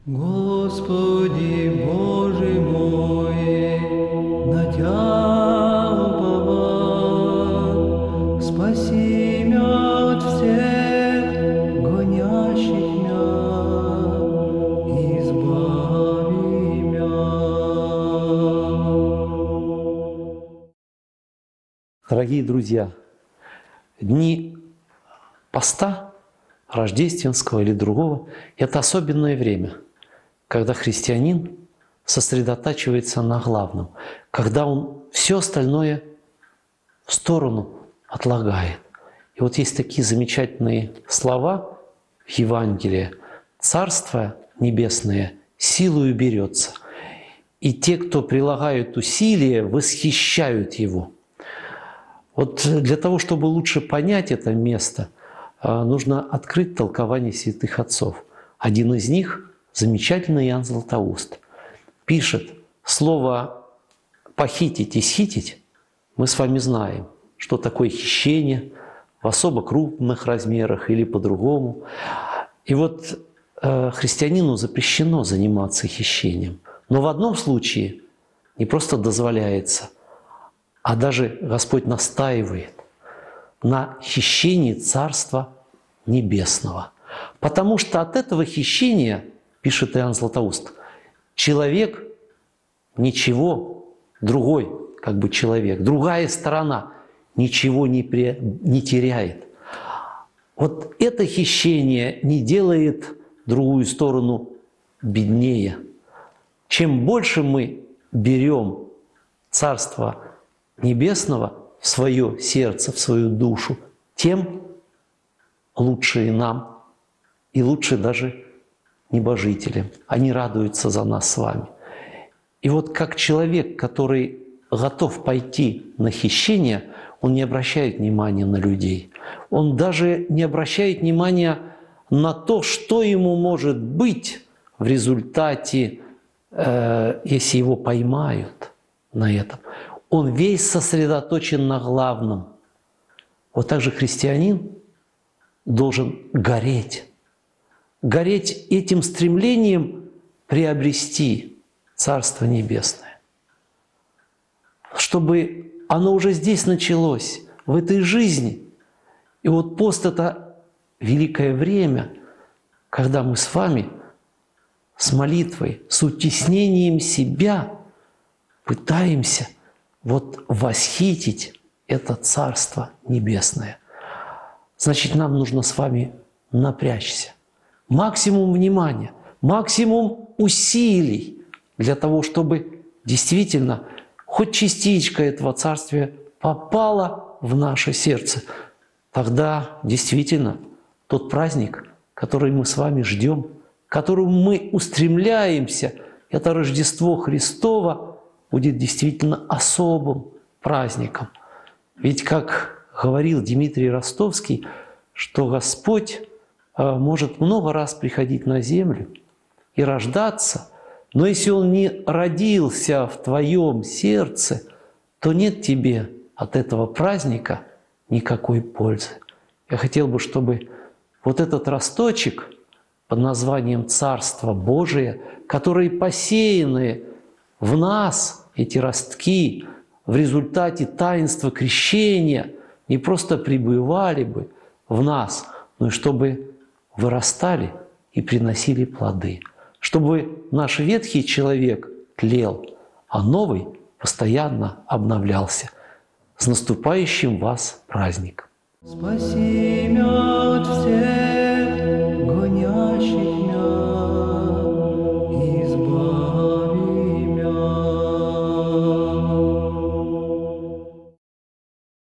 Господи Боже мой, на Тя уповать, спаси мя от всех гонящих мя, избави мя. Дорогие друзья, дни поста, рождественского или другого, это особенное время, когда христианин сосредотачивается на главном, когда он все остальное в сторону отлагает. И вот есть такие замечательные слова в Евангелии: «Царство небесное силою берется, и те, кто прилагают усилия, восхищают его». Вот для того, чтобы лучше понять это место, нужно открыть толкование святых отцов. Один из них, замечательный Иоанн Златоуст, пишет: слово «похитить» и «схитить» мы с вами знаем, что такое хищение в особо крупных размерах или по-другому. И вот христианину запрещено заниматься хищением. Но в одном случае не просто дозволяется, а даже Господь настаивает на хищении Царства Небесного. Потому что от этого хищения, пишет Иоанн Златоуст, человек ничего, другой как бы человек, другая сторона ничего не теряет. Вот это хищение не делает другую сторону беднее. Чем больше мы берем Царство Небесного в свое сердце, в свою душу, тем лучше и нам, и лучше даже небожителям. Они радуются за нас с вами. И вот как человек, который готов пойти на хищение, он не обращает внимания на людей. Он даже не обращает внимания на то, что ему может быть в результате, если его поймают на этом. Он весь сосредоточен на главном. Вот так же христианин должен гореть. Гореть этим стремлением приобрести Царство Небесное. Чтобы оно уже здесь началось, в этой жизни. И вот пост – это великое время, когда мы с вами с молитвой, с утеснением себя пытаемся вот восхитить это Царство Небесное. Значит, нам нужно с вами напрячься. Максимум внимания, максимум усилий для того, чтобы действительно хоть частичка этого Царствия попала в наше сердце. Тогда действительно тот праздник, который мы с вами ждем, к которому мы устремляемся, это Рождество Христово, будет действительно особым праздником. Ведь, как говорил Дмитрий Ростовский, что Господь может много раз приходить на землю и рождаться, но если Он не родился в твоем сердце, то нет тебе от этого праздника никакой пользы. Я хотел бы, чтобы вот этот росточек под названием Царство Божие, которые посеяны в нас, эти ростки, в результате таинства крещения, не просто пребывали бы в нас, но и чтобы вырастали и приносили плоды. Чтобы наш ветхий человек тлел, а новый постоянно обновлялся. С наступающим вас праздником! Спаси мя